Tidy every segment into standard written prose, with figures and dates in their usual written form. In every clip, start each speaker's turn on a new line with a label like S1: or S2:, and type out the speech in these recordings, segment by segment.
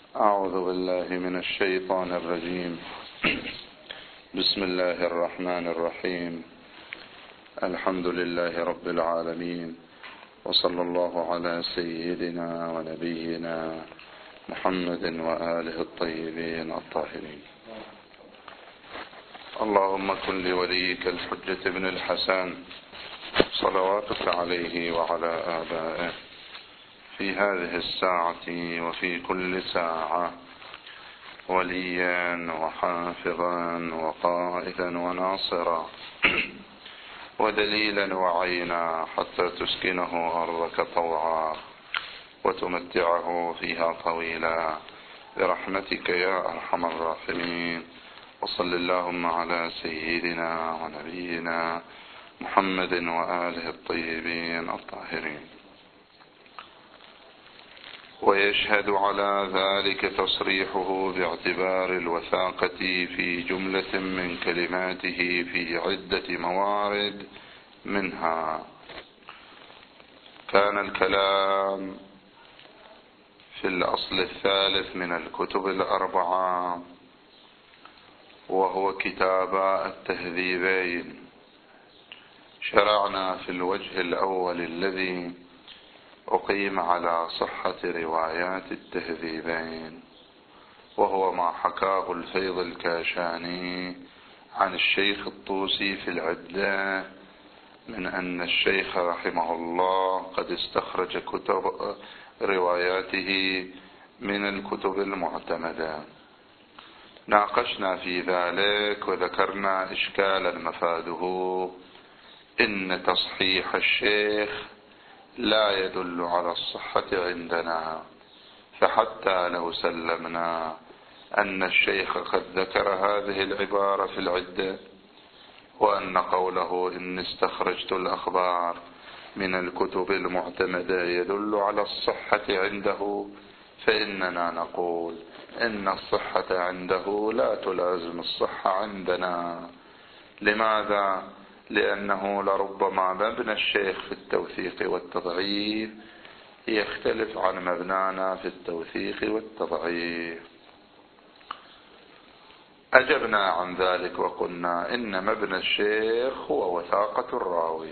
S1: أعوذ بالله من الشيطان الرجيم. بسم الله الرحمن الرحيم. الحمد لله رب العالمين، وصلى الله على سيدنا ونبينا محمد وآله الطيبين الطاهرين. اللهم كن لوليك الحجة بن الحسن صلواتك عليه وعلى آبائه في هذه الساعة وفي كل ساعة وليا وحافظا وقائدا وناصرا ودليلا وعينا، حتى تسكنه أرضك طوعا وتمتعه فيها طويلا برحمتك يا أرحم الراحمين. وصل اللهم على سيدنا ونبينا محمد وآله الطيبين الطاهرين. ويشهد على ذلك تصريحه باعتبار الوثاقة في جملة من كلماته في عدة موارد، منها كان الكلام في الأصل الثالث من الكتب الأربعة، وهو كتاب التهذيبين. شرعنا في الوجه الأول الذي أقيم على صحة روايات التهذيبين، وهو ما حكاه الفيض الكاشاني عن الشيخ الطوسي في العدة، من أن الشيخ رحمه الله قد استخرج كتب رواياته من الكتب المعتمدة. ناقشنا في ذلك وذكرنا إشكالا مفاده إن تصحيح الشيخ لا يدل على الصحة عندنا، فحتى لو سلمنا أن الشيخ قد ذكر هذه العبارة في العدة، وأن قوله إن استخرجت الأخبار من الكتب المعتمدة يدل على الصحة عنده، فإننا نقول إن الصحة عنده لا تلازم الصحة عندنا. لماذا؟ لأنه لربما مبنى الشيخ في التوثيق والتضعيف يختلف عن مبنانا في التوثيق والتضعيف. أجبنا عن ذلك وقلنا إن مبنى الشيخ هو وثاقة الراوي،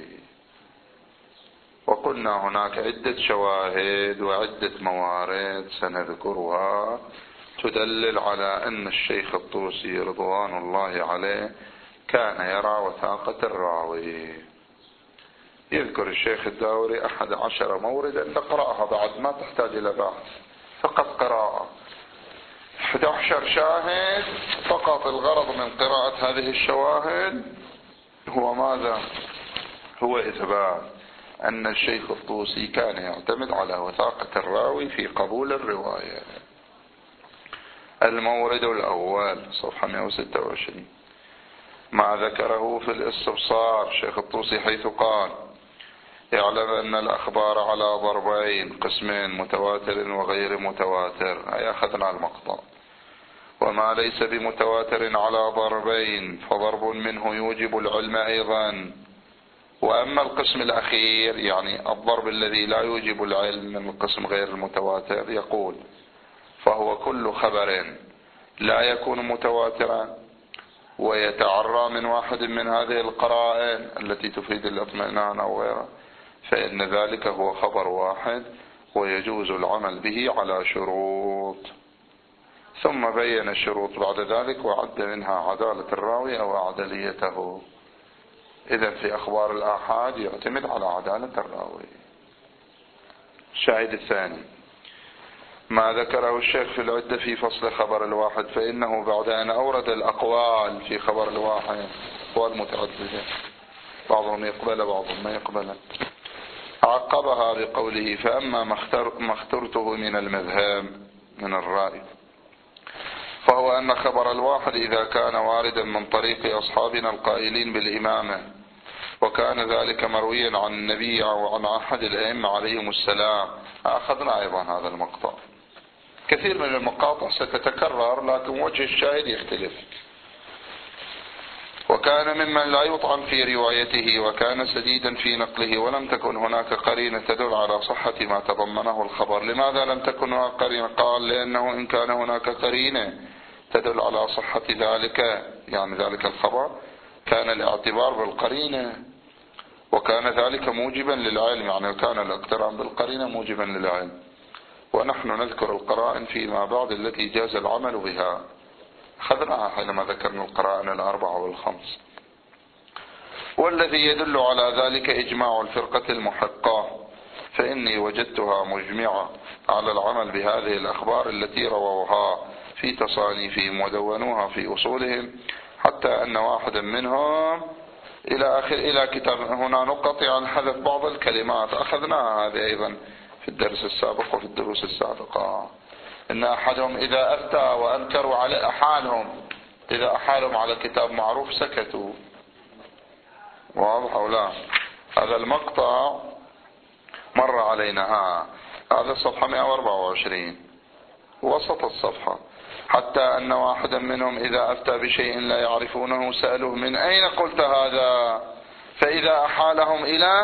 S1: وقلنا هناك عدة شواهد وعدة موارد سنذكرها تدلل على أن الشيخ الطوسي رضوان الله عليه كان يرى وثاقة الراوي. يذكر الشيخ الداوري 11 موردا نقرأها بعد، ما تحتاج إلى بحث، فقط قراءة. 11 شاهد فقط. الغرض من قراءة هذه الشواهد هو ماذا؟ هو إثبات أن الشيخ الطوسي كان يعتمد على وثاقة الراوي في قبول الرواية. المورد الأول صفحة 126 ما ذكره في الاستبصار شيخ الطوسي، حيث قال: يعلم أن الأخبار على ضربين، قسمين: متواتر وغير متواتر. أي أخذنا المقطع. وما ليس بمتواتر على ضربين فضرب منه يوجب العلم أيضا. وأما القسم الأخير، يعني الضرب الذي لا يوجب العلم من القسم غير المتواتر، يقول: فهو كل خبر لا يكون متواترا ويتعرى من واحد من هذه القرائن التي تفيد الاطمئنان أو غيرها، فإن ذلك هو خبر واحد ويجوز العمل به على شروط. ثم بين الشروط بعد ذلك وعد منها عدالة الراوي أو أعدليته. إذن في أخبار الآحاد يعتمد على عدالة الراوي. الشاهد الثاني ما ذكره الشيخ في العدة في فصل خبر الواحد، فإنه بعد أن أورد الأقوال في خبر الواحد، أقوال متعددة بعضهم يقبل بعضهم ما يقبل، عقبها بقوله: فأما ما اخترته من المذهب من الرأي، فهو أن خبر الواحد إذا كان واردا من طريق أصحابنا القائلين بالإمامة، وكان ذلك مرويا عن النبي أو عن أحد الأئمة عليهم السلام. أخذنا أيضا هذا المقطع. كثير من المقاطع ستتكرر، لكن وجه الشاهد يختلف. وكان ممن لا يطعن في روايته، وكان سديدا في نقله، ولم تكن هناك قرينة تدل على صحة ما تضمنه الخبر. لماذا لم تكن هناك قرينة؟ قال لأنه إن كان هناك قرينة تدل على صحة ذلك، يعني ذلك الخبر، كان الاعتبار بالقرينة، وكان ذلك موجبا للعلم، يعني كان الاقتران بالقرينة موجبا للعلم. ونحن نذكر القرائن فيما بعد التي جاز العمل بها، أخذناها حينما ذكرنا القرائن الأربعة والخمس. والذي يدل على ذلك إجماع الفرقة المحقة، فإني وجدتها مجمعة على العمل بهذه الأخبار التي رووها في تصانيفهم ودونوها في أصولهم، حتى أن واحدا منهم إلى كتاب. هنا نقط عن حذف بعض الكلمات، أخذناها هذه أيضا في الدرس السابق وفي الدروس السابقة. إن أحدهم إذا أفتى وأنكروا على أحالهم، إذا أحالهم على كتاب معروف سكتوا. واضح أو لا؟ هذا المقطع مر علينا، هذا الصفحة 124 وسط الصفحة. حتى أن واحدا منهم إذا أفتى بشيء لا يعرفونه سألوه من أين قلت هذا، فإذا أحالهم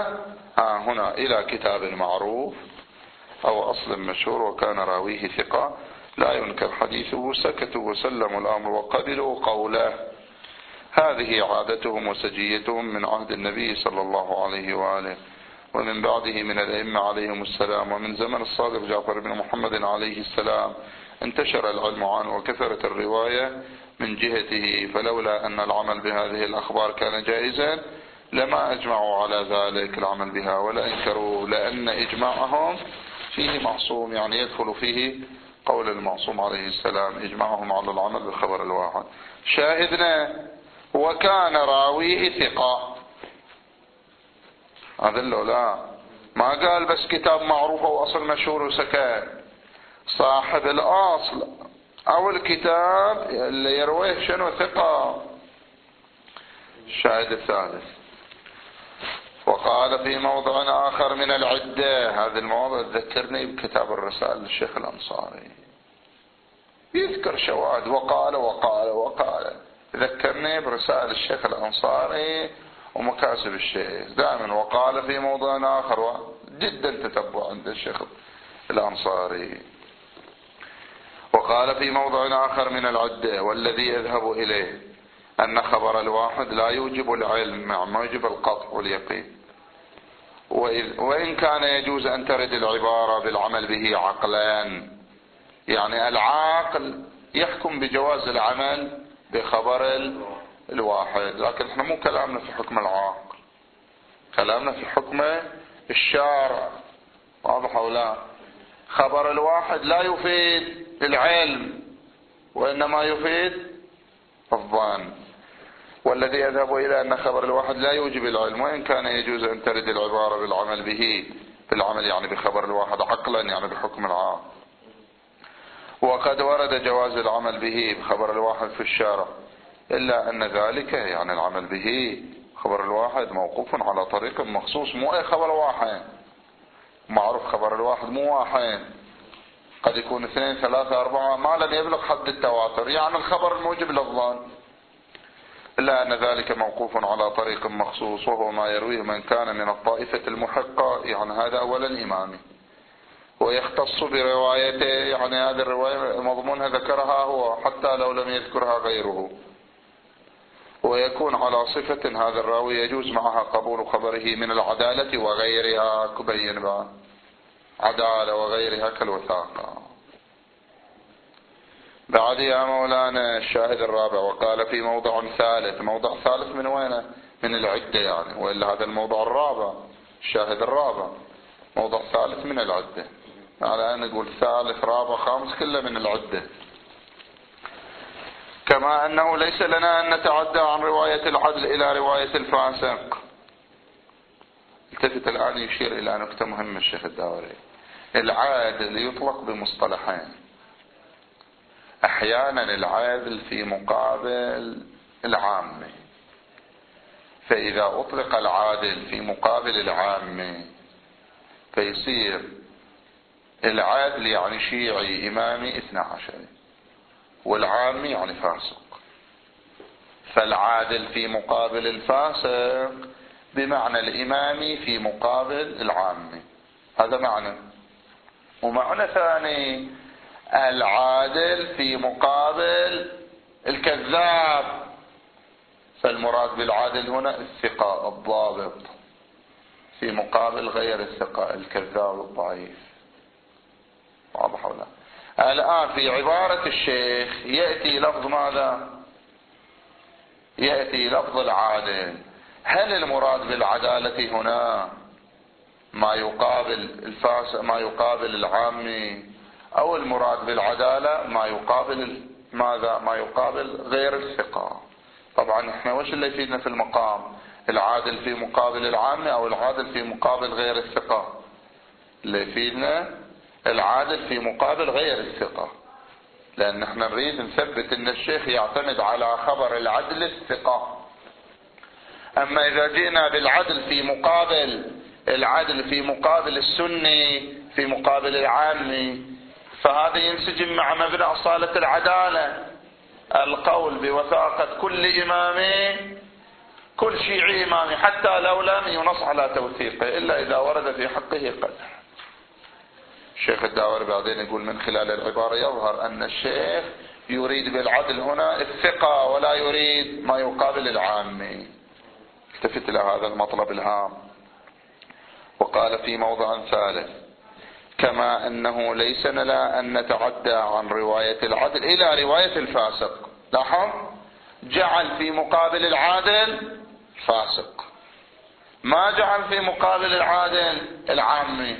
S1: إلى كتاب معروف أو أصل مشهور وكان راويه ثقة لا ينكر حديثه، سكتوا وسلموا الأمر وقبلوا قوله. هذه عادتهم وسجيتهم من عهد النبي صلى الله عليه وآله، ومن بعده من الأئمة عليهم السلام، ومن زمن الصادق جعفر بن محمد عليه السلام انتشر العلم عنه وكثرت الرواية من جهته. فلولا أن العمل بهذه الأخبار كان جائزا لما أجمعوا على ذلك العمل بها ولا انكروا، لأن إجماعهم فيه معصوم، يعني يدخل فيه قول المعصوم عليه السلام، إجماعهم على العمل بالخبر الواحد. شاهدنا وكان راويه ثقة، هذا لا ما قال بس كتاب معروف أو أصل مشهور وسكت، صاحب الأصل أو الكتاب اللي يرويه شنو ثقة. الشاهد الثالث، وقال في موضع آخر من العدة، هذا الموضع ذكرني بكتاب الرسائل للشيخ الأنصاري، يذكر شواهد وقال وقال وقال، ذكرني برسائل الشيخ الأنصاري ومكاسب الشيخ دائما. وقال في موضع آخر، جدا تتبع عند الشيخ الأنصاري. وقال في موضع آخر من العدة، والذي يذهب إليه أن خبر الواحد لا يوجب العلم مع موجب القطع واليقين، وإن كان يجوز أن ترد العبارة بالعمل به عقلان، يعني العاقل يحكم بجواز العمل بخبر الواحد، لكن احنا مو كلامنا في حكم العاقل، كلامنا في حكم الشارع. واضح أو لا؟ خبر الواحد لا يفيد العلم وإنما يفيد الظن. والذي يذهب إلى أن خبر الواحد لا يوجب العلم، وإن كان يجوز أن ترد العبارة بالعمل به، بالعمل يعني بخبر الواحد عقلا، يعني بحكم العاقل. وقد ورد جواز العمل به بخبر الواحد في الشارع، إلا أن ذلك يعني العمل به خبر الواحد موقوف على طريق مخصوص، مو أي خبر واحد. معروف خبر الواحد مو واحد، قد يكون 2 3 4 ما لم يبلغ حد التواتر، يعني الخبر الموجب للظن، إلا أن ذلك موقوف على طريق مخصوص، وهو ما يرويه من كان من الطائفة المحقة، يعني هذا أولا إمامي، ويختص بروايته، يعني هذه الرواية مضمونها ذكرها هو حتى لو لم يذكرها غيره، ويكون على صفة هذا الراوي يجوز معها قبول خبره من العدالة وغيرها، كبين بقى عدالة وغيرها كالوثاقة. بعد يا مولانا الشاهد الرابع، وقال في موضع ثالث. موضع ثالث من وين؟ من العدة يعني، وإلا هذا الموضع الرابع، الشاهد الرابع، موضع ثالث من العدة، على أن نقول ثالث رابع خامس كله من العدة. كما أنه ليس لنا أن نتعدى عن رواية العدل إلى رواية الفاسق. التفت الآن يشير إلى نقطة مهمة الشيخ الداوري. العادل يطلق بمصطلحين، أحيانا العادل في مقابل العامة، فإذا أطلق العادل في مقابل العامة فيصير العادل يعني شيعي إمامي 12، والعامي يعني فاسق. فالعادل في مقابل الفاسق بمعنى الإمامي في مقابل العامي، هذا معنى. ومعنى ثاني العادل في مقابل الكذاب، فالمراد بالعادل هنا الثقة الضابط في مقابل غير الثقة الكذاب الضعيف. واضح ولا؟ الآن في عبارة الشيخ يأتي لفظ ماذا؟ يأتي لفظ العادل. هل المراد بالعدالة هنا ما يقابل الفاسق ما يقابل العامي، أو المراد بالعدالة ما يقابل ماذا؟ ما يقابل غير الثقة؟ طبعا احنا وش اللي يفيدنا في المقام؟ العادل في مقابل العامي أو العادل في مقابل غير الثقة؟ اللي يفيدنا العادل في مقابل غير الثقة، لأن احنا نريد نثبت ان الشيخ يعتمد على خبر العدل الثقة. أما إذا جينا بالعدل في مقابل العدل في مقابل السني في مقابل العامي، فهذا ينسجم مع مبنى أصالة العدالة، القول بوثاقة كل إمام، كل شيعي إمامي حتى لو لم ينص على توثيقه إلا إذا ورد في حقه قدح. الشيخ الداوري بعدين يقول من خلال العبارة يظهر أن الشيخ يريد بالعدل هنا الثقة ولا يريد ما يقابل العامي. التفت إلى هذا المطلب الهام. وقال في موضع ثالث: كما أنه ليس لنا أن نتعدى عن رواية العدل إلى رواية الفاسق. لاحظ، جعل في مقابل العادل فاسق، ما جعل في مقابل العادل العامي.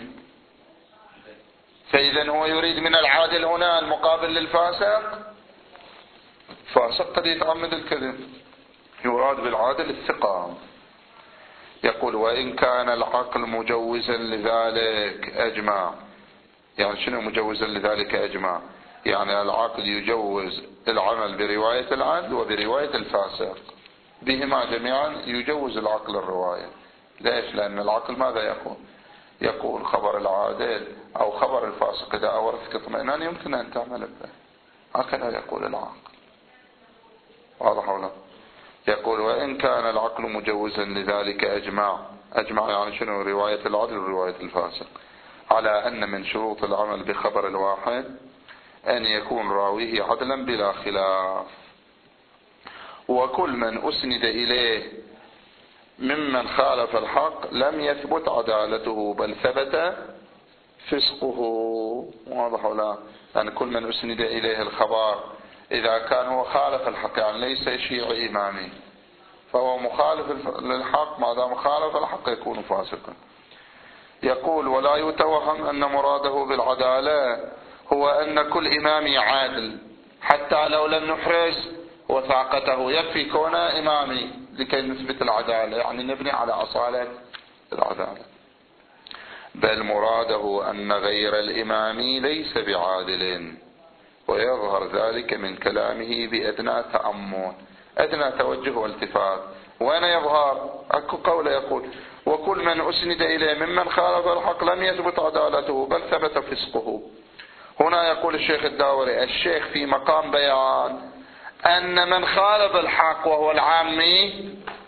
S1: فإذا هو يريد من العادل هنا المقابل للفاسق. فاسق قد يتعمد الكذب، يراد بالعادل الثقة. يقول: وإن كان العقل مجوزا لذلك أجمع. يعني شنو مجوزا لذلك أجمع؟ يعني العقل يجوز العمل برواية العدل وبرواية الفاسق، بهما جميعا يجوز العقل الرواية. ليش؟ لأن العقل ماذا يقول خبر العادل أو خبر الفاسق إذا أورثك اطمئنان يمكن أن تعمل به، هكذا يقول العقل. واضح ولا؟ يقول: وإن كان العقل مجوزا لذلك أجمع يعني شنو؟ رواية العدل ورواية الفاسق، على أن من شروط العمل بخبر الواحد أن يكون راويه عدلا بلا خلاف، وكل من أسند إليه ممن خالف الحق لم يثبت عدالته بل ثبت فسقه. واضح ولا؟ يعني كل من أسند إليه الخبر إذا كان هو خالف الحق، يعني ليس شيعي إمامي، فهو مخالف للحق، ما دام خالف الحق يكون فاسقا. يقول: ولا يتوهم أن مراده بالعدالة هو أن كل إمامي عادل حتى لو لم نحرز وثاقته، يكفي كونه إمامي لكي نثبت العدالة، يعني نبني على أصالة العدالة. بل مراده أن غير الإمامي ليس بعادل، ويظهر ذلك من كلامه بأدنى تأمل، أدنى توجه والتفات. وين يظهر؟ أكو قول يقول: وكل من أسند إليه ممن خالف الحق لم يثبت عدالته بل ثبت فسقه. هنا يقول الشيخ الداوري: الشيخ في مقام بيان أن من خالف الحق وهو العامي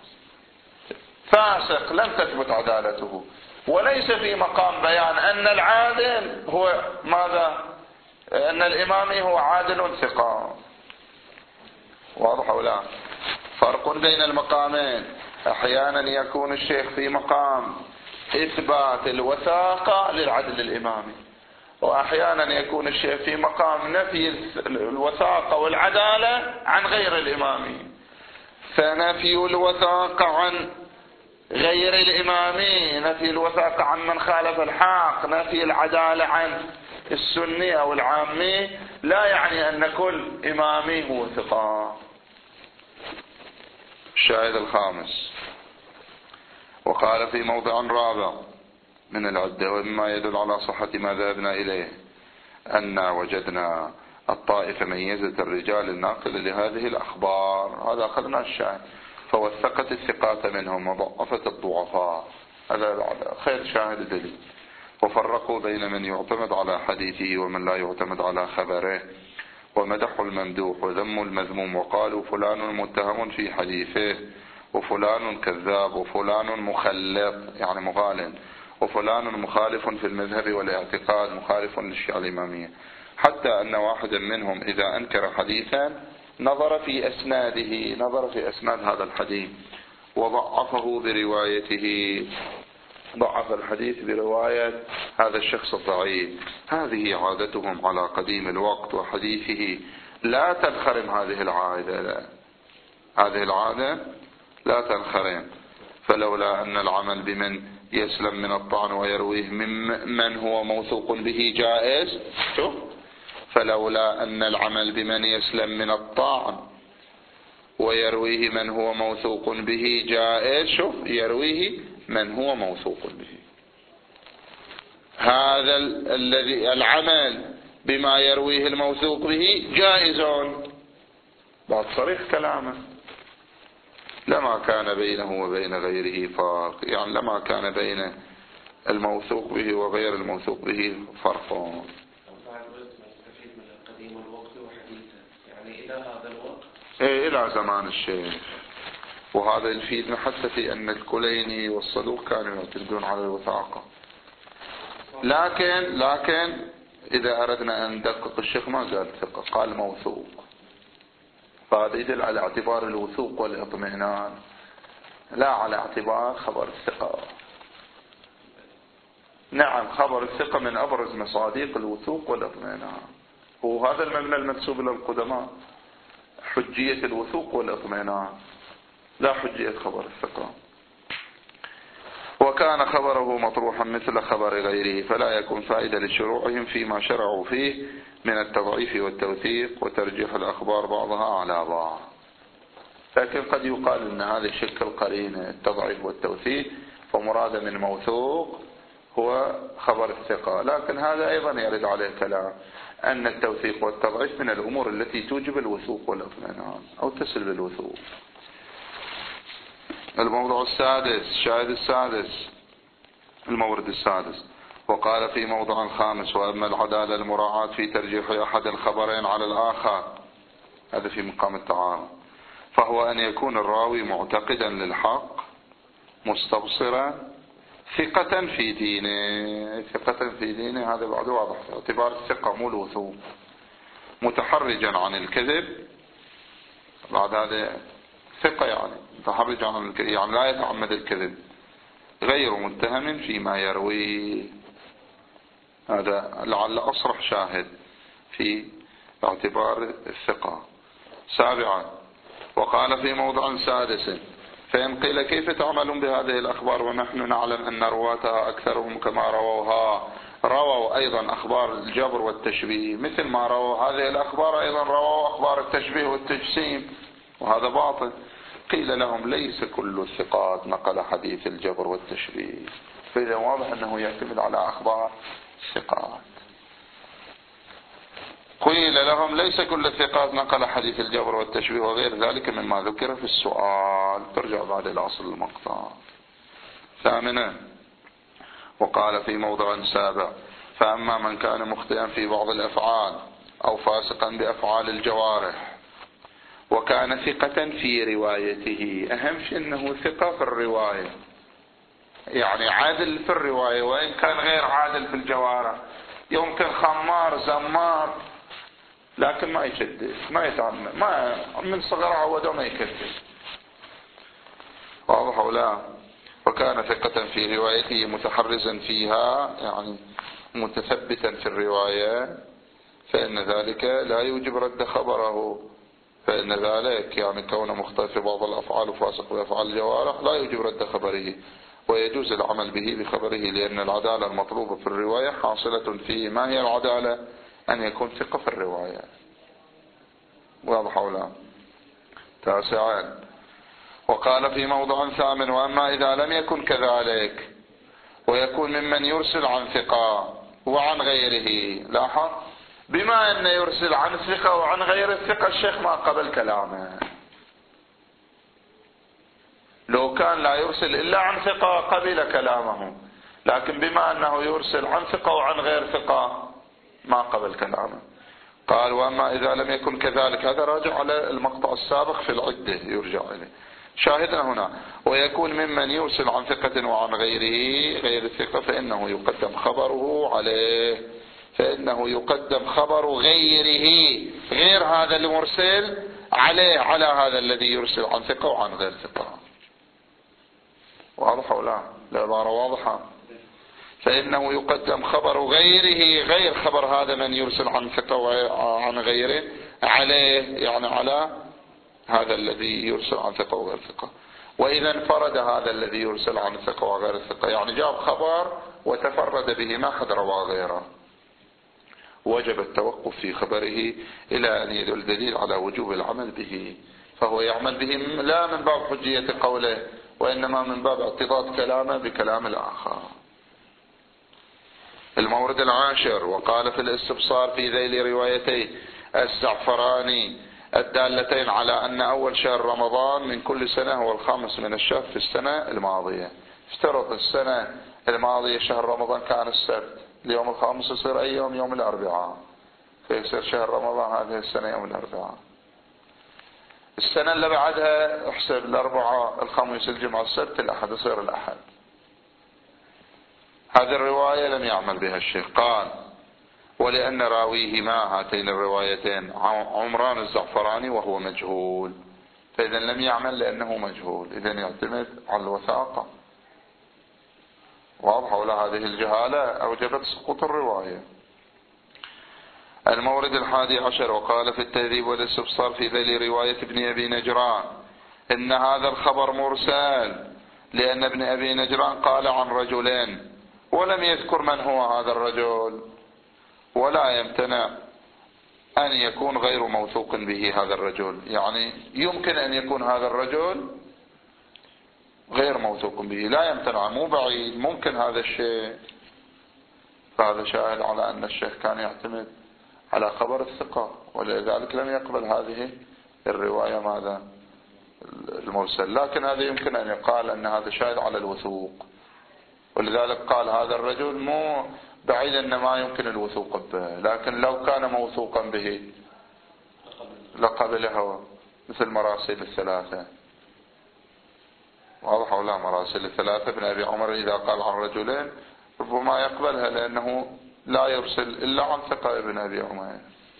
S1: فاسق لم تثبت عدالته، وليس في مقام بيان أن العادل هو ماذا؟ أن الإمامي هو عادل ثقة. واضح ولا؟ فرق بين المقامين. أحيانا يكون الشيخ في مقام إثبات الوثاقة للعدل الإمامي، وأحيانا يكون الشيخ في مقام نفي الوثاقة والعدالة عن غير الإمامي. فنفي الوثاقة عن غير الإمامي، نفي الوثاقة عن من خالف الحق، نفي العدالة عن السني أو العامي، لا يعني أن كل إمامي هو ثقة. الشاهد الخامس: وقال في موضع رابع من العدة: ومما يدل على صحة ما ذهبنا إليه أن وجدنا الطائفة ميزت الرجال الناقل لهذه الأخبار. هذا أخذنا الشاهد. فوثقت الثقات منهم وضعفت الضعفاء، هذا خير شاهد دليل. وفرقوا بين من يعتمد على حديثه ومن لا يعتمد على خبره، ومدحوا الممدوح وذموا المذموم، وقالوا فلان متهم في حديثه، وفلان كذاب، وفلان مخلط يعني مغالٍ، وفلان مخالف في المذهب والاعتقاد، مخالف للشيعة الإمامية، حتى أن واحدا منهم إذا أنكر حديثا نظر في أسناد هذا الحديث وضعفه بروايته، ضعف الحديث برواية هذا الشخص الضعيف. هذه عادتهم على قديم الوقت وحديثه، لا تنخرم هذه العادة لا تنخرم. فلولا أن العمل بمن يسلم من الطعن ويرويه من هو موثوق به جائز، فلولا أن العمل بمن يسلم من الطعن ويرويه من هو موثوق به جائز، يرويه من هو موثوق به. هذا الذي العمل بما يرويه الموثوق به جائز، بعد صريح كلامه، لما كان بينه وبين غيره فرق، يعني لما كان بين الموثوق به وغير الموثوق به فرق. إلى زمان الشيخ، وهذا يفيدنا حتى في أن الكليني والصدوق كانوا يعتمدون على الوثاقة. لكن إذا أردنا أن ندقق، الشيخ ما قال ثقة، قال موثوق، فهذا يدل على اعتبار الوثوق والاطمئنان، لا على اعتبار خبر الثقة. نعم، خبر الثقة من أبرز مصادق الوثوق والاطمئنان، وهذا المبنى المنسوب إلى القدماء، حجية الوثوق والاطمئنان، لا حجية خبر الثقة. وكان خبره مطروحا مثل خبر غيره، فلا يكون فائدة لشروعهم فيما شرعوا فيه من التضعيف والتوثيق وترجيح الأخبار بعضها على بعض. لكن قد يقال أن هذا الشكل قرينة التضعيف والتوثيق، فمراد من موثوق هو خبر الثقة، لكن هذا أيضا يرد عليه كلام أن التوثيق والتضعيف من الأمور التي توجب الوثوق والاطمئنان أو تسلب الوثوق. الموضوع السادس، شاهد السادس، المورد السادس. وقال في موضع خامس: وأما العدالة المراعاة في ترجيح أحد الخبرين على الآخر، هذا في مقام التعارض، فهو أن يكون الراوي معتقدا للحق مستبصرا ثقة في دينه، هذا بعد واضح اعتبار الثقة مو الوثوق، متحرجا عن الكذب، بعد هذا ثقة يعني متحرج عن الكذب، يعني لا يتعمد الكذب، غير متهم فيما يروي، هذا لعل أصرح شاهد في اعتبار الثقة. سابعا، وقال في موضع سادس: فإن قيل كيف تعملون بهذه الأخبار ونحن نعلم أن رواتها أكثرهم كما رووا أيضا أخبار الجبر والتشبيه، مثل ما رووا هذه الأخبار أيضا رووا أخبار التشبيه والتجسيم، وهذا باطل. قيل لهم: ليس كل الثقات نقل حديث الجبر والتشبيه، فإذا واضح أنه يعتمد على أخبار الثقات. قيل لهم: ليس كل الثقات نقل حديث الجبر والتشبيه وغير ذلك مما ذكر في السؤال. ترجع بعد الأصل المقطع. ثامنا، وقال في موضع سابع: فأما من كان مخطئا في بعض الأفعال أو فاسقا بأفعال الجوارح وكان ثقة في روايته، أهم شيء أنه ثقة في الرواية، يعني عادل في الرواية وإن كان غير عادل في الجوارح، يمكن خمار زمار لكن ما يكذب، ما يتعمد، ما من صغر عوده ما يكذب، واضح ولا؟ وكان ثقة في روايته متحرزا فيها، يعني متثبتا في الرواية، فإن ذلك لا يوجب رد خبره، فإن ذلك يعني كونه مخطئ في بعض الأفعال وفاسق بأفعال الجوارح لا يوجب رد خبره، ويجوز العمل به بخبره، لأن العدالة المطلوبة في الرواية حاصلة فيه. ما هي العدالة؟ أن يكون ثقة في الرواية، واضح ولا؟ تاسعا، وقال في موضع ثامن: وأما إذا لم يكن كذلك ويكون ممن يرسل عن ثقة وعن غيره، لاحظ بما أن يرسل عن الثقة وعن غير الثقة، الشيخ ما قبل كلامه، لو كان لا يرسل إلا عن ثقة قبل كلامه، لكن بما أنه يرسل عن ثقة وعن غير ثقة ما قبل كلامه. قال وأما إذا لم يكن كذلك، هذا راجع على المقطع السابق في العدة يرجع إليه. شاهدنا هنا ويكون ممن يرسل عن ثقة وعن غيره غير الثقة فإنه يقدم خبره عليه، فإنه يقدم خبر غيره غير هذا المرسل عليه على هذا الذي يرسل عن ثقة وعن غير ثقة. واضح ولا العبارة واضحة؟ فإنه يقدم خبر غيره غير خبر هذا من يرسل عن ثقة وعن غيره عليه، يعني على هذا الذي يرسل عن ثقة وغير ثقة. وإذا انفرد هذا الذي يرسل عن ثقة وغير ثقة، يعني جاب خبر وتفرد به ما حد رواه غيره، وجب التوقف في خبره إلى أن يدل دليل على وجوب العمل به، فهو يعمل به لا من باب حجية قوله وإنما من باب اعتضاد كلامه بكلام الآخر. المورد العاشر وقال في الاستبصار في ذيل روايتي الزعفراني الدالتين على أن أول شهر رمضان من كل سنة هو الخامس من الشهر في السنة الماضية. افترض السنة الماضية شهر رمضان كان السبت، اليوم الخامس يصير أي يوم؟ يوم الأربعاء، فيصير شهر رمضان هذه السنة يوم الأربعاء. السنة اللي بعدها احسب الأربعاء الخميس الجمعة السبت الأحد، يصير الأحد. هذه الرواية لم يعمل بها الشيخ. قال ولأن راويه ما هاتين الروايتين عمران الزعفراني وهو مجهول، فإذا لم يعمل لأنه مجهول، إذا يعتمد على الوثاقة. واضح ولا؟ هذه الجهالة أوجبت سقوط الرواية. المورد الحادي عشر وقال في التهذيب والاستبصار في ذيل رواية ابن أبي نجران إن هذا الخبر مرسل، لأن ابن أبي نجران قال عن رجلين ولم يذكر من هو هذا الرجل، ولا يمتنع أن يكون غير موثوق به هذا الرجل، يعني يمكن أن يكون هذا الرجل غير موثوق به، لا يمتنع، مو بعيد، ممكن هذا الشيء. فهذا شاهد على أن الشيخ كان يعتمد على خبر الثقة، ولذلك لم يقبل هذه الرواية ماذا المرسل. لكن هذا يمكن أن يقال أن هذا شاهد على الوثوق، ولذلك قال هذا الرجل مو بعيد أن ما يمكن الوثوق به، لكن لو كان موثوقا به لقبله، مثل مراسيل الثلاثة. واضح ولا؟ مراسيل الثلاثة ابن أبي عمر إذا قال عن رجلين ربما يقبلها لأنه لا يرسل إلا عن ثقة ابن أبي عمر.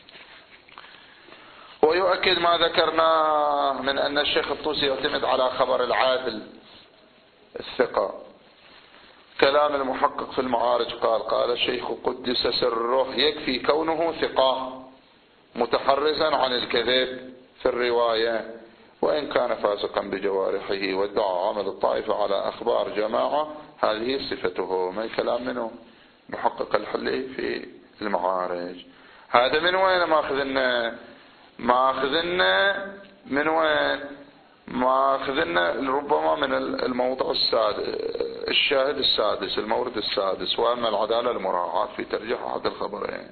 S1: ويؤكد ما ذكرناه من أن الشيخ الطوسي يعتمد على خبر العادل الثقة كلام المحقق في المعارج. قال الشيخ قدس سره يكفي كونه ثقة متحرزا عن الكذب في الرواية، وإن كان فاسقا بجوارحه وادعى عمل الطائفة على أخبار جماعة، هذه صفته. ما كلام منه محقق الحلي في المعارج. هذا من وين ماخذنا؟ من وين ماخذنا؟ ربما من الموضع السادس، الشاهد السادس، المورد السادس، وأما العدالة المراعاة في ترجيح أحد الخبرين.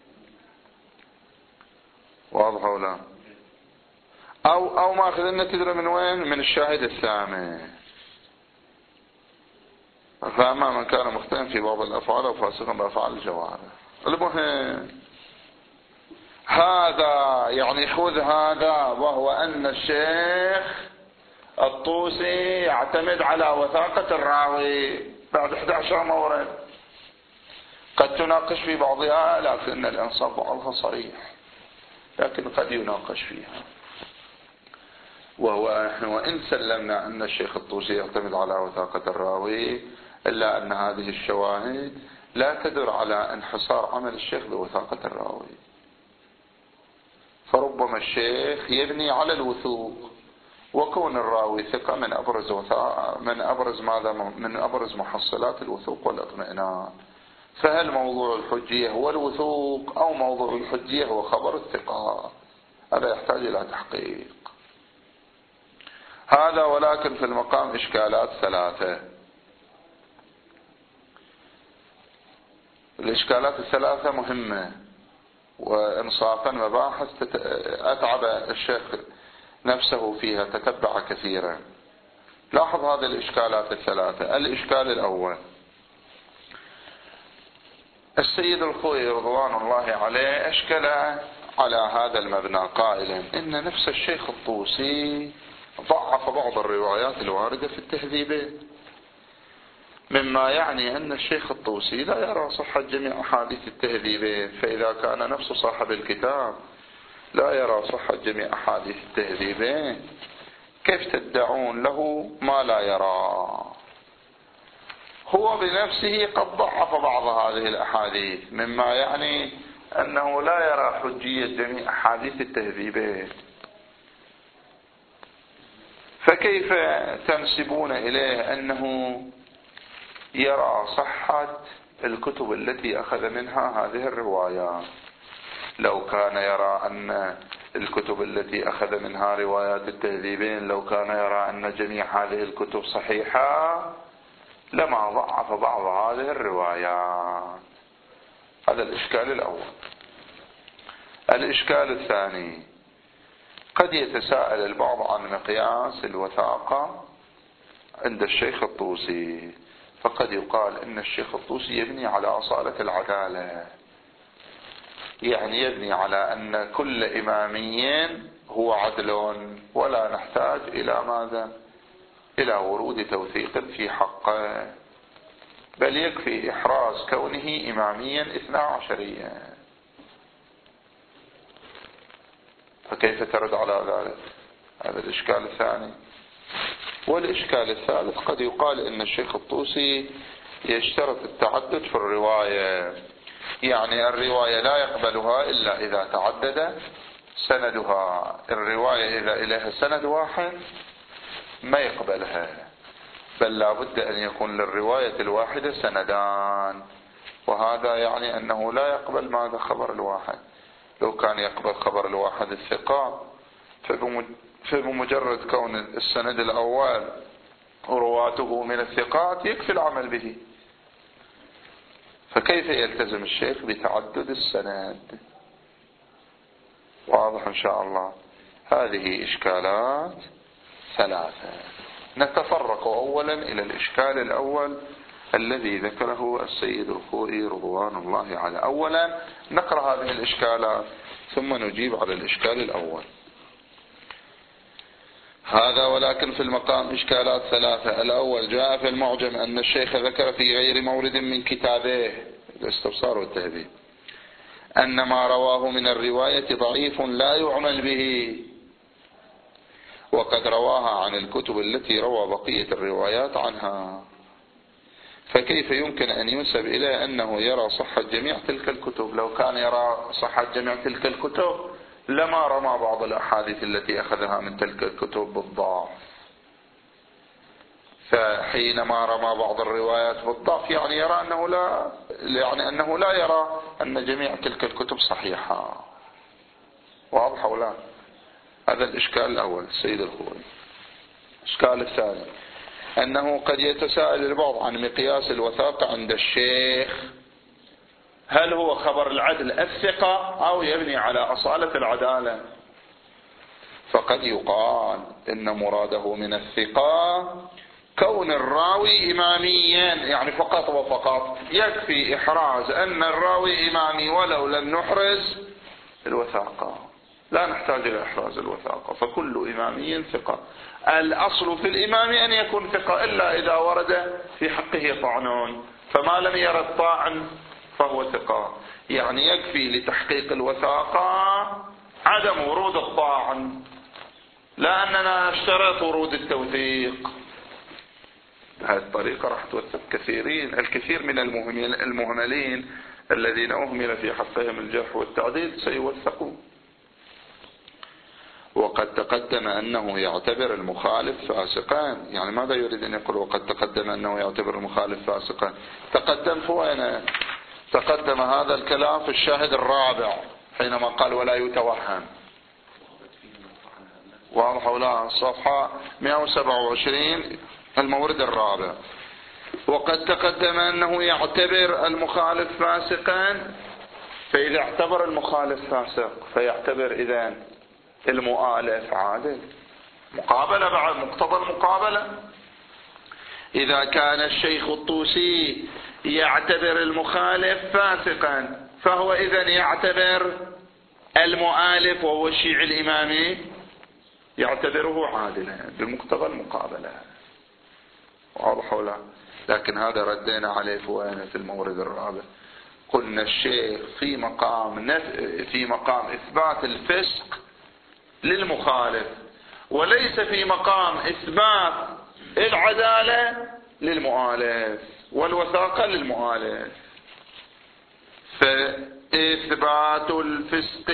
S1: واضح ولا؟ أو ماخذنا تدري من وين؟ من الشاهد الثامن. فأما من كان مختلفا في بعض الأفعال أو فاسقا بأفعال الجوارح. المهم هذا يعني خذ هذا، وهو أن الشيخ الطوسي يعتمد على وثاقة الراوي بعد 11 مورد، قد تناقش في بعضها لكن الإنصاف بعضها صريح، لكن قد يناقش فيها. وإن سلمنا أن الشيخ الطوسي يعتمد على وثاقة الراوي، إلا أن هذه الشواهد لا تدل على انحصار عمل الشيخ بوثاقة الراوي، فربما الشيخ يبني على الوثوق، وكون الراوي ثقة من أبرز محصلات الوثوق والاطمئنان. فهل موضوع الحجية هو الوثوق أو موضوع الحجية هو خبر الثقة؟ هذا يحتاج إلى تحقيق. هذا ولكن في المقام إشكالات ثلاثة. الإشكالات الثلاثة مهمة وإنصافا مباحث أتعب الشيخ نفسه فيها، تتبع كثيرا. لاحظ هذه الإشكالات الثلاثة. الإشكال الأول، السيد الخوئي رضوان الله عليه أشكل على هذا المبنى قائلا إن نفس الشيخ الطوسي ضعف بعض الروايات الواردة في التهذيبين، مما يعني أن الشيخ الطوسي لا يرى صحة جميع أحاديث التهذيبين. فإذا كان نفس صاحب الكتاب لا يرى صحة جميع أحاديث التهذيبين، كيف تدعون له ما لا يرى؟ هو بنفسه قد ضعف بعض هذه الأحاديث، مما يعني أنه لا يرى حجية جميع أحاديث التهذيبين. فكيف تنسبون إليه أنه يرى صحة الكتب التي أخذ منها هذه الروايات؟ لو كان يرى أن الكتب التي أخذ منها روايات التهذيبين، لو كان يرى أن جميع هذه الكتب صحيحة لما ضعف بعض هذه الروايات. هذا الإشكال الأول. الإشكال الثاني، قد يتساءل البعض عن مقياس الوثاقة عند الشيخ الطوسي، فقد يقال إن الشيخ الطوسي يبني على أصالة العدالة، يعني يبني على أن كل إمامي هو عدل ولا نحتاج إلى ماذا؟ إلى ورود توثيق في حقه، بل يكفي إحراز كونه إماميا 12. فكيف ترد على ذلك؟ هذا الإشكال الثاني. والإشكال الثالث، قد يقال إن الشيخ الطوسي يشترط التعدد في الرواية، يعني الرواية لا يقبلها إلا إذا تعدد سندها. الرواية إذا إليها سند واحد ما يقبلها، بل لا بد أن يكون للرواية الواحدة سندان، وهذا يعني أنه لا يقبل ماذا؟ خبر الواحد. لو كان يقبل خبر الواحد الثقة، فبمجرد كون السند الأول ورواته من الثقات يكفي العمل به. فكيف يلتزم الشيخ بتعدد السند؟ واضح إن شاء الله. هذه إشكالات ثلاثة. نتطرق أولا إلى الإشكال الأول الذي ذكره السيد الخوئي رضوان الله عليه. أولا نقرأ هذه الإشكالات ثم نجيب على الإشكال الأول. هذا ولكن في المقام إشكالات ثلاثة. الأول، جاء في المعجم أن الشيخ ذكر في غير مورد من كتابه الاستبصار والتهذيب أن ما رواه من الرواية ضعيف لا يعمل به، وقد رواها عن الكتب التي روى بقية الروايات عنها. فكيف يمكن أن ينسب إليه أنه يرى صحة جميع تلك الكتب؟ لو كان يرى صحة جميع تلك الكتب لما رمى بعض الأحاديث التي أخذها من تلك الكتب بالضعف. فحينما رمى بعض الروايات بالضعف يعني يرى أنه لا يرى أن جميع تلك الكتب صحيحة. واضح أو لا؟ هذا الإشكال الأول السيد الخوئي. الإشكال الثاني، أنه قد يتساءل البعض عن مقياس الوثاقة عند الشيخ، هل هو خبر العدل الثقة أو يبني على أصالة العدالة؟ فقد يقال إن مراده من الثقة كون الراوي إماميا، يعني فقط وفقط يكفي إحراز أن الراوي إمامي ولو لم نحرز الوثاقة، لا نحتاج إلى إحراز الوثاقة، فكل إمامي ثقة. الأصل في الإمام أن يكون ثقة إلا إذا ورد في حقه طعن، فما لم يرد طاعن فهو ثقة. يعني يكفي لتحقيق الوثاقة عدم ورود الطاعن، لا أننا نشترط ورود التوثيق. بهذه الطريقة راح توثق الكثير من المهملين الذين أهمل في حقهم الجرح والتعديل سيوثقون. وقد تقدم أنه يعتبر المخالف فاسقا. يعني ماذا يريد أن يقول وقد تقدم أنه يعتبر المخالف فاسقا؟ تقدم فوين؟ تقدم هذا الكلام في الشاهد الرابع حينما قال ولا يتوهم. واضح ولا؟ صفحة 127 المورد الرابع. وقد تقدم أنه يعتبر المخالف فاسقا، فإذا اعتبر المخالف فاسق فيعتبر إذن المؤالف عادل. مقابلة بعد مقتضى المقابلة. إذا كان الشيخ الطوسي يعتبر المخالف فاسقا فهو إذن يعتبر المؤلف وهو الشيعي الإمامي يعتبره عادلا بمقتضى المقابلة. واضح ولا؟ لكن هذا ردينا عليه في المورد الرابع. قلنا الشيخ في مقام إثبات الفسق للمخالف، وليس في مقام إثبات العدالة للمؤالف والوثاقة للمؤالف. فإثبات الفسق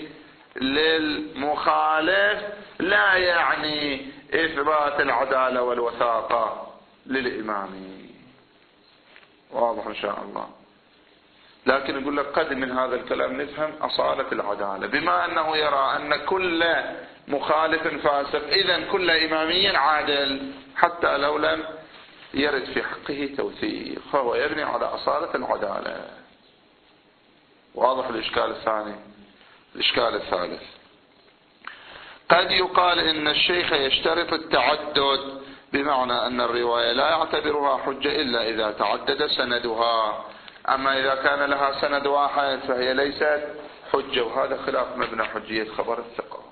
S1: للمخالف لا يعني إثبات العدالة والوثاقة للإمام. واضح إن شاء الله. لكن يقول لك قد من هذا الكلام نفهم أصالة العدالة، بما أنه يرى أن كل مخالف فاسق إذن كل إمامي عادل حتى لو لم يرد في حقه توثيق، فهو يبني على أصالة العدالة. واضح الإشكال الثاني. الإشكال الثالث: قد يقال إن الشيخ يشترط التعدد، بمعنى أن الرواية لا يعتبرها حجة إلا إذا تعدد سندها، أما إذا كان لها سند واحد فهي ليست حجة. وهذا خلاف مبنى حجية خبر الثقة.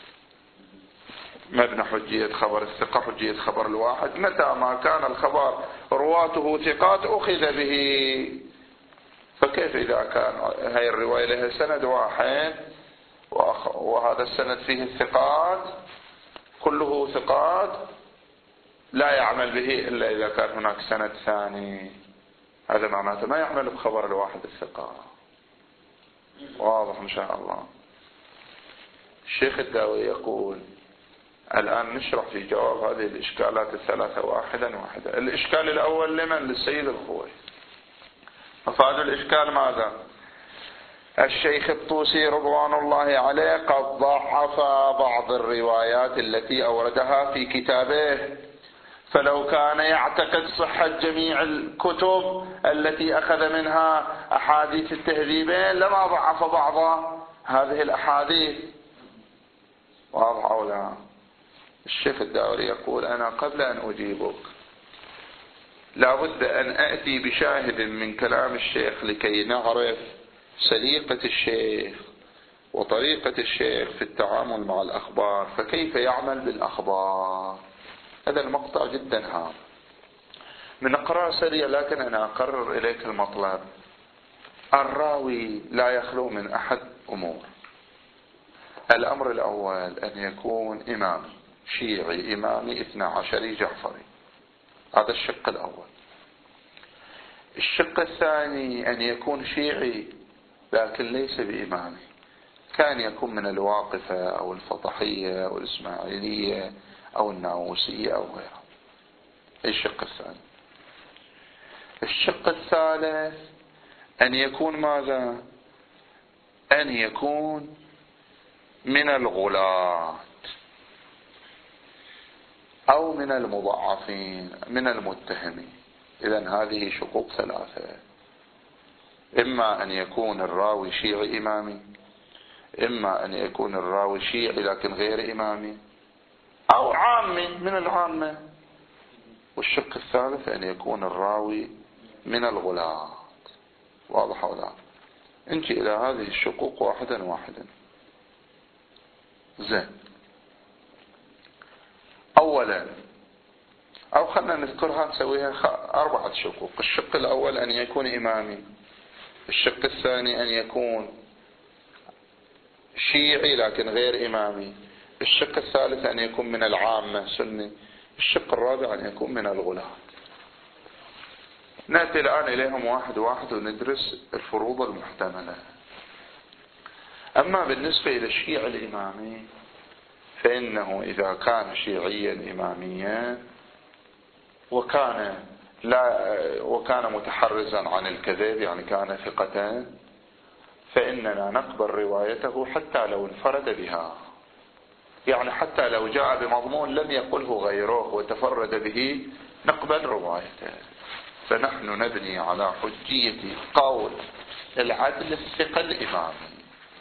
S1: مبنى حجية خبر الثقة حجية خبر الواحد، متى ما كان الخبر رواته ثقات أخذ به. فكيف إذا كان هاي الرواية لها سند واحد وهذا السند فيه الثقات كله ثقات لا يعمل به إلا إذا كان هناك سند ثاني؟ هذا معناته ما يعمل بخبر الواحد الثقة. واضح إن شاء الله. الشيخ الداوي يقول الآن نشرح في جواب هذه الإشكالات الثلاثة واحدا واحدا. الإشكال الأول لمن؟ للسيد الخوي. مفاد الإشكال ماذا؟ الشيخ الطوسي رضوان الله عليه قد ضعف بعض الروايات التي أوردها في كتابه، فلو كان يعتقد صحة جميع الكتب التي أخذ منها أحاديث التهذيبين لما ضعف بعض هذه الأحاديث. واضح أو لا؟ الشيخ الداوري يقول أنا قبل أن أجيبك لابد أن أأتي بشاهد من كلام الشيخ لكي نعرف سليقة الشيخ وطريقة الشيخ في التعامل مع الأخبار، فكيف يعمل بالأخبار. هذا المقطع جدا هام. من أقرأ سريع لكن أنا أقرر إليك المطلب. الراوي لا يخلو من أحد أمور. الأمر الأول أن يكون إمام شيعي إمامي 12 جعفري، هذا الشق الأول. الشق الثاني أن يكون شيعي لكن ليس بإمامي، كان يكون من الواقفة أو الفطحية أو الإسماعيلية أو الناووسية أو غيرها. الشق الثاني. الشق الثالث أن يكون ماذا؟ أن يكون من الغلاة أو من المضعفين من المتهمين. إذن هذه شقوق ثلاثة: إما أن يكون الراوي شيعي إمامي، إما أن يكون الراوي شيعي لكن غير إمامي، أو عامي من العامة. والشق الثالث أن يكون الراوي من الغلاة. واضح ولا؟ انجي إلى هذه الشقوق واحدا واحدا. زين. أولا أو خلنا نذكرها نسويها 4 شقوق. الشق الأول أن يكون إمامي، الشق الثاني أن يكون شيعي لكن غير إمامي، الشق الثالث أن يكون من العامة سني، الشق الرابع أن يكون من الغلاة. نأتي الآن إليهم واحد واحد وندرس الفروض المحتملة. أما بالنسبة إلى الشيعي الإمامي فإنه إذا كان شيعيا إماميا وكان متحرزا عن الكذب، يعني كان ثقة، فإننا نقبل روايته حتى لو انفرد بها، يعني حتى لو جاء بمضمون لم يقله غيره وتفرد به نقبل روايته. فنحن نبني على حجية قول العدل الثقة الإمامي،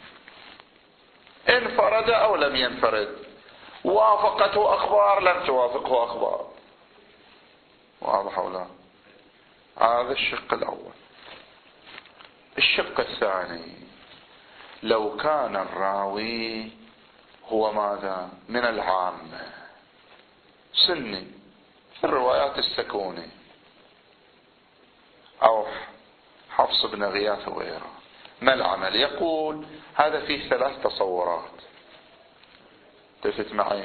S1: انفرد أو لم ينفرد، وافقته أخبار لم توافقه أخبار. واضح ولا؟ هذا الشق الأول. الشق الثاني لو كان الراوي هو ماذا؟ من العامة، سني في الروايات السكوني أو حفص بن غياث وغيره، ما العمل؟ يقول هذا فيه 3 تصورات، تفت معي.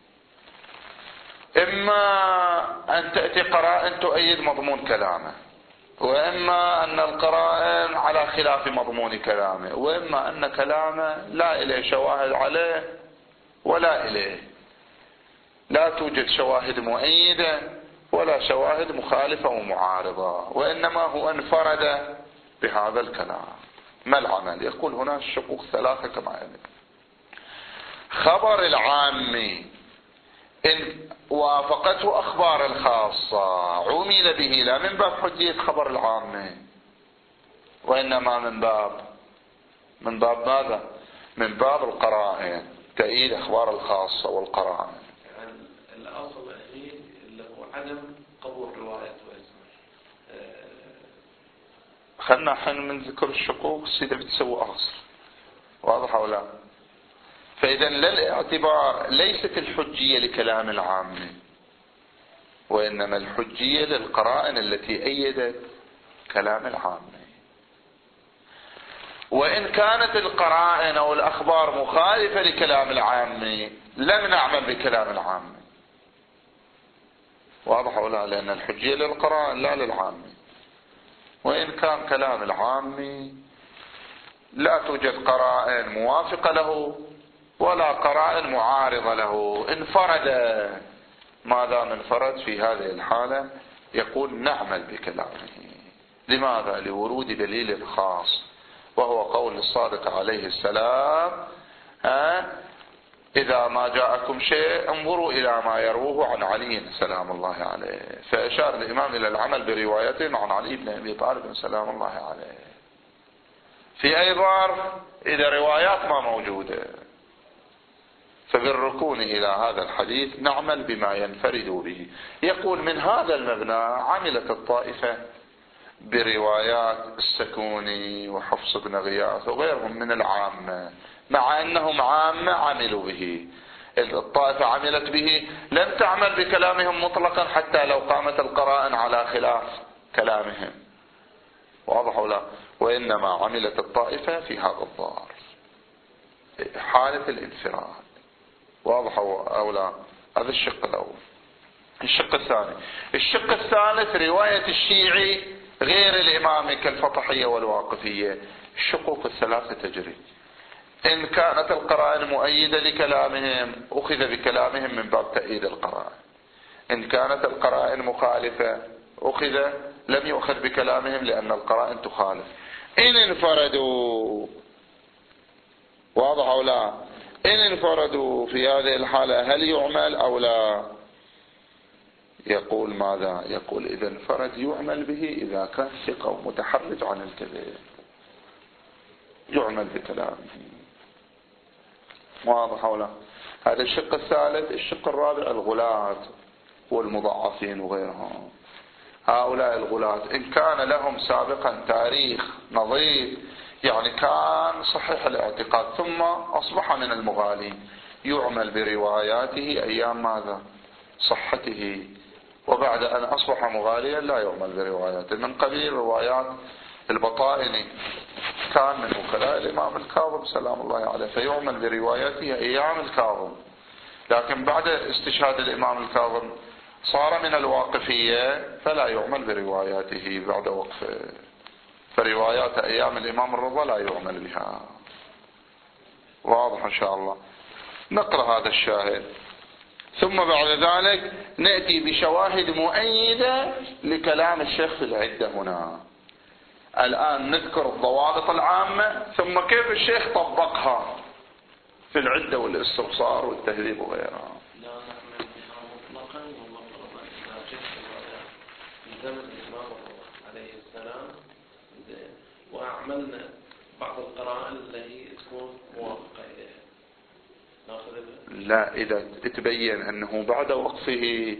S1: إما أن تأتي قرائن تؤيد مضمون كلامه، وإما أن القرائن على خلاف مضمون كلامه، وإما أن كلامه لا إليه شواهد عليه ولا إليه، لا توجد شواهد مؤيدة ولا شواهد مخالفة ومعارضة، وإنما هو انفرد بهذا الكلام. ما العمل؟ يقول هنا الشقوق 3 كما يلي. خبر العام إن وافقته أخبار الخاصة عمل به لا من باب حجية خبر العام، وإنما من باب ماذا؟ من باب القرائن، تأييد أخبار الخاصة والقرائن.
S2: يعني الأصل الأخير اللي هو عدم قبول رواية
S1: خلنا حين من ذكر الشقوق سيدة بتسوي أصل، واضح أو لا؟ فإذا للاعتبار ليست الحجية لكلام العام، وإنما الحجية للقرائن التي أيدت كلام العام. وإن كانت القرائن أو الأخبار مخالفة لكلام العام لم نعمل بكلام العام، واضح أو لا؟ لأن الحجية للقرائن لا للعام. وإن كان كلام العام لا توجد قرائن موافقة له ولا قرائن معارضة له، انفرد. ما دام انفرد في هذه الحالة يقول نعمل بكلامه. لماذا؟ لورود دليل خاص، وهو قول الصادق عليه السلام: إذا ما جاءكم شيء انظروا إلى ما يروه عن علي سلام الله عليه. فأشار الإمام إلى العمل بروايته عن علي بن أبي طالب سلام الله عليه. في أي ظرف؟ إذا روايات ما موجودة، فبالركون إلى هذا الحديث نعمل بما ينفرد به. يقول من هذا المبنى عملت الطائفة بروايات السكوني وحفص بن غياث وغيرهم من العامة، مع أنهم عامة عملوا به. الطائفة عملت به، لم تعمل بكلامهم مطلقا حتى لو قامت القرائن على خلاف كلامهم، واضح ولا؟ وإنما عملت الطائفة في هذا الظرف، حالة الانفراد، واضح أو لا؟ هذا الشق الأول. الشق الثاني، الشق الثالث رواية الشيعي غير الإمام كالفطحية والواقفية. الشقوق 3 تجري. إن كانت القرائن مؤيدة لكلامهم أخذ بكلامهم من باب تأييد القرائن، إن كانت القرائن مخالفة أخذ لم يؤخذ بكلامهم لأن القرائن تخالف. إن انفردوا، واضح أو لا؟ إن انفردوا في هذه الحالة هل يعمل أو لا؟ يقول ماذا؟ يقول إذا انفرد يعمل به إذا كان ثقة ومتحرج عن الكذب، يعمل بكلامه، واضح ولا؟ هذا الشق الثالث. الشق الرابع الغلاة والمضاعفين وغيرهم. هؤلاء الغلاة إن كان لهم سابقا تاريخ نظيف، يعني كان صحيح الاعتقاد ثم أصبح من المغالين، يعمل برواياته أيام ماذا؟ صحته، وبعد أن أصبح مغاليا لا يعمل برواياته. من قبيل روايات البطائني، كان من وكلاء الإمام الكاظم سلام الله عليه، فيعمل برواياته أيام الكاظم، لكن بعد استشهاد الإمام الكاظم صار من الواقفية فلا يعمل برواياته بعد وقفه، فروايات أيام الإمام الرضا لا يعمل بها. واضح إن شاء الله؟ نقرأ هذا الشاهد ثم بعد ذلك نأتي بشواهد مؤيدة لكلام الشيخ في العدة. هنا الآن نذكر الضوابط العامة ثم كيف الشيخ طبقها في العدة والاستبصار والتهذيب وغيرها.
S2: لا نعمل بها مطلقا، والله فرض إذا جئت في زمن الإمام عليه السلام وأعملنا بعض القرائن التي تكون موافقة إليها ناخذها.
S1: لا، إذا تبين أنه بعد وقفه،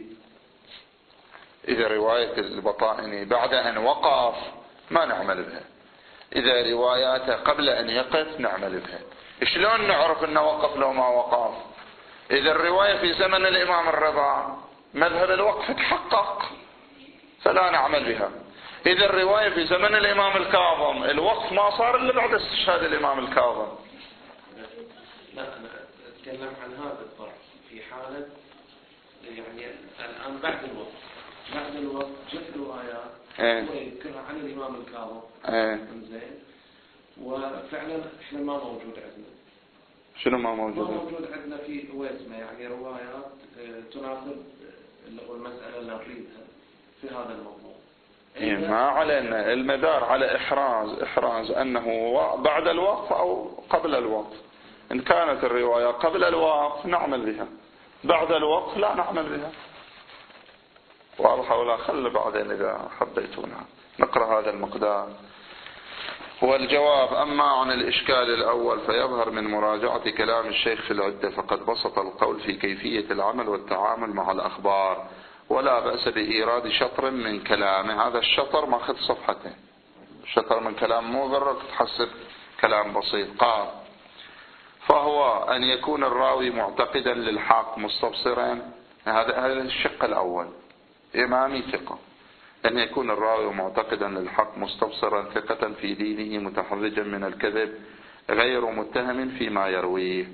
S1: إذا رواية البطائني بعد أن وقف ما نعمل بها، إذا رواياته قبل أن يقف نعمل بها. شلون نعرف أنه وقف لو ما وقف؟ إذا الرواية في زمن الإمام الرضا مذهب الوقف تحقق فلا نعمل بها. إذا الرواية في زمن الإمام الكاظم الوقف ما صار إلا بعد استشهاد الإمام الكاظم.
S2: لا أنا أتكلم عن هذا الضرب في حالة يعني الآن بعد الوقت جت روايات ويذكرها عن الإمام الكاظم زين، وفعلا احنا ما موجود عندنا.
S1: شنو ما موجود؟
S2: ما موجود عندنا في ويزمة يعني روايات تناسب المسألة اللي نريدها في هذا الموضوع.
S1: ما علينا، المدار على إحراز أنه بعد الوقف أو قبل الوقف. إن كانت الرواية قبل الوقف نعمل بها، بعد الوقف لا نعمل بها. واضح ولا؟ خل بعدين إذا حبيتونا نقرأ هذا المقدار. والجواب: أما عن الإشكال الأول فيظهر من مراجعة كلام الشيخ في العدة فقد بسط القول في كيفية العمل والتعامل مع الأخبار، ولا بأس بإيراد شطر من كلامه. هذا الشطر ماخذ صفحته، شطر من كلام مو ضروري تحسب كلام بسيط. قال: فهو أن يكون الراوي معتقدا للحق مستبصرا. هذا الشق الأول، إمامي ثقة. أن يكون الراوي معتقدا للحق مستبصرا ثقة في دينه متحرجا من الكذب غير متهم فيما يرويه.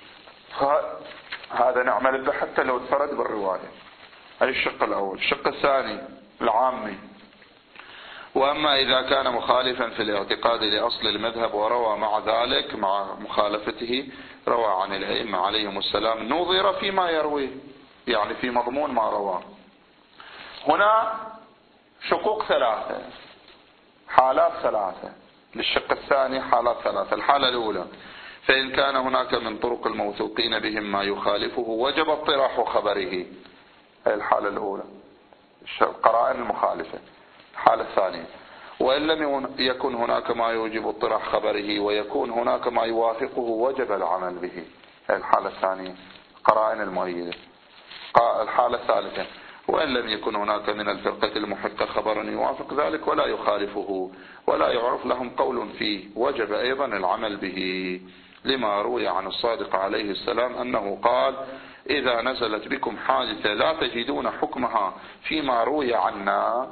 S1: هذا نعمل به حتى لو تفرد بالرواية. هذا الشق الأول. الشق الثاني العامي: وأما إذا كان مخالفا في الاعتقاد لأصل المذهب وروى مع ذلك مع مخالفته روى عن الأئمة عليهم السلام نظر فيما يرويه، يعني في مضمون ما رواه. هنا شقوق ثلاثة، حالات ثلاثة. للشق الثاني حالات ثلاثة. الحالة الأولى: فإن كان هناك من طرق الموثوقين بهم ما يخالفه وجب اطراح خبره. هذه الحالة الأولى، القرائن المخالفة. الحالة الثانية: وإن لم يكن هناك ما يوجب اطراح خبره ويكون هناك ما يوافقه وجب العمل به. هذه الحالة الثانية، قرائن المؤيدة. الحالة الثالثة: وإن لم يكن هناك من الفرقة المحقة خبر يوافق ذلك ولا يخالفه ولا يعرف لهم قول فيه وجب أيضا العمل به، لما روي عن الصادق عليه السلام أنه قال: إذا نزلت بكم حادثة لا تجدون حكمها فيما روي عنا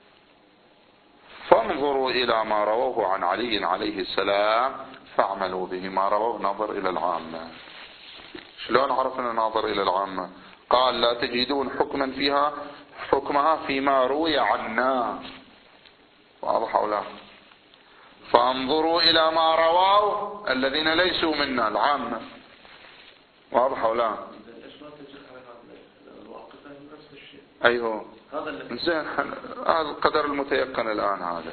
S1: فانظروا إلى ما رووه عن علي عليه السلام فاعملوا به. ما رووه نظر إلى العامة. شلون عرفنا نظر إلى العامة؟ قال: لا تجدون حكمها فيما روي عنا. واضح أو لا؟ فانظروا إلى ما رواه الذين ليسوا منا العامة. واضح أو لا؟ أيوه زين، هذا القدر المتيقن الآن. هذا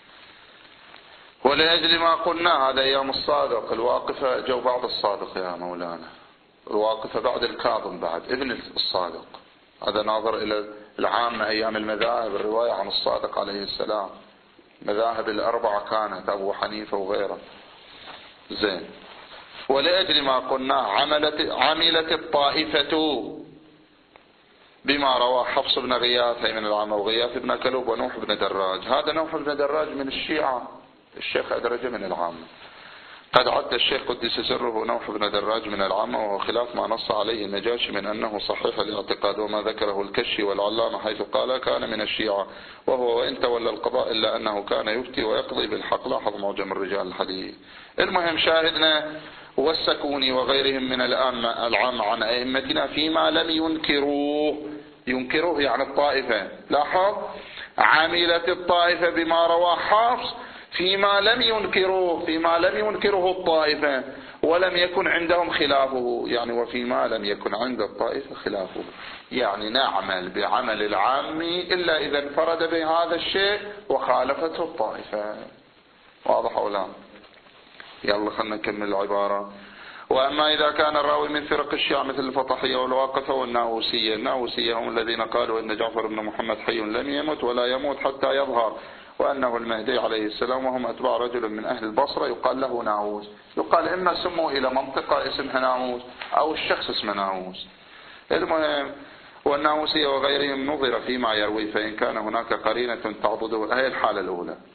S1: ولأجل ما قلنا هذا أيام الصادق الواقفة جو بعد الصادق يا مولانا، الواقفة بعد الكاظم بعد ابن الصادق. هذا ناظر إلى العامة أيام المذاهب، الرواية عن الصادق عليه السلام. مذاهب الأربعة كانت أبو حنيفة وغيره. زين. ولأجل ما قلنا عملت الطائفة بما روى حفص بن غياث من العامة وغياث بن كلوب ونوح بن دراج. هذا نوح بن دراج من الشيعة، الشيخ أدرجه من العامة. قد عد الشيخ قدس سره نوح بن دراج من العامة، وهو خلاف ما نص عليه النجاشي من أنه صحيح الاعتقاد، وما ذكره الكشي والعلامة حيث قال كان من الشيعة، وهو وإن تولى القضاء إلا أنه كان يفتي ويقضي بالحق. لاحظ معجم الرجال الحديث. المهم شاهدنا والسكوني وغيرهم من العامة عن أئمتنا فيما لم ينكروه يعني الطائفة. لاحظ: عملت الطائفة بما روى حفص فيما لم ينكره الطائفة ولم يكن عندهم خلافه، يعني وفيما لم يكن عند الطائفة خلافه، يعني نعمل بعمل العام إلا إذا انفرد بهذا الشيء وخالفته الطائفة. واضح أو لا؟ يلا خلنا نكمل العبارة. وأما إذا كان الراوي من فرق الشيعة مثل الفطحية والواقفة والناووسية. الناووسية هم الذين قالوا إن جعفر بن محمد حي لم يمت ولا يموت حتى يظهر وأنه المهدي عليه السلام، وهم أتباع رجل من أهل البصرة يقال له ناووس. يقال إما سموا إلى منطقة اسمها ناووس أو الشخص اسمه ناووس. المهم: والناووسية وغيرهم نظر فيما يروي فإن كان هناك قرينة تعضده. هذه الحالة الأولى.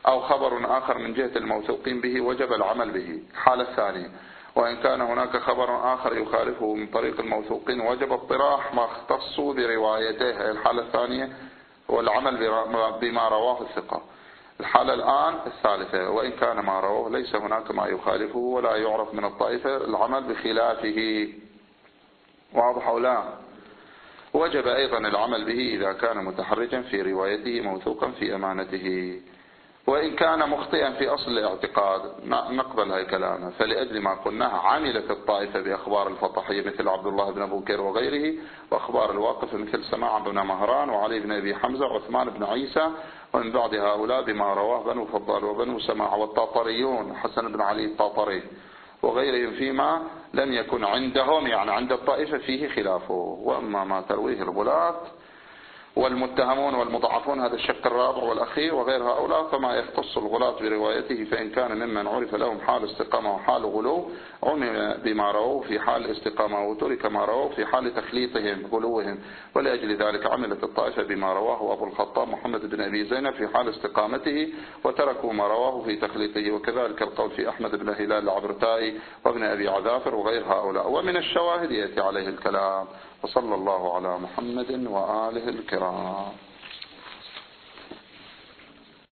S1: أو خبر آخر من جهة الموثوقين به وجب العمل به. الحالة الثانية: وإن كان هناك خبر آخر يخالفه من طريق الموثوقين وجب اطراح ما اختصوا بروايته. الحالة الثانية والعمل بما رواه الثقة. الحالة الآن الثالثة: وإن كان ما رواه ليس هناك ما يخالفه ولا يعرف من الطائفة العمل بخلافه. واضح أو لا؟ وجب أيضا العمل به إذا كان متحرجا في روايته موثوقا في أمانته. وإن كان مخطئا في أصل الاعتقاد نقبل هاي كلامه، فلأجل ما قلناه عملت الطائفة بأخبار الفطحية مثل عبد الله بن أبو بكر وغيره، وأخبار الواقف مثل سماع بن مهران وعلي بن أبي حمزة وعثمان بن عيسى، ومن بعد هؤلاء بما رواه بنو فضال وبنو سماع والطاطريون حسن بن علي الطاطري وغيرهم فيما لم يكن عندهم، يعني عند الطائفة، فيه خلافه. وأما ما ترويه الغلاة والمتهمون والمضعفون، هذا الشق الرابع والأخير، وغير هؤلاء، فما يختص الغلاة بروايته فإن كان ممن عرف لهم حال استقامة وحال غلو عمم بما رووا في حال استقامة وترك ما رووا في حال تخليطهم غلوهم. ولأجل ذلك عملت الطائفة بما رواه أبو الخطاب محمد بن أبي زينب في حال استقامته وتركوا ما رواه في تخليطه. وكذلك القول في أحمد بن هلال العبرتائي وابن أبي عذافر وغير هؤلاء. ومن الشواهد يأتي عليه الكلام. وصلى الله على محمد وآله الكرام.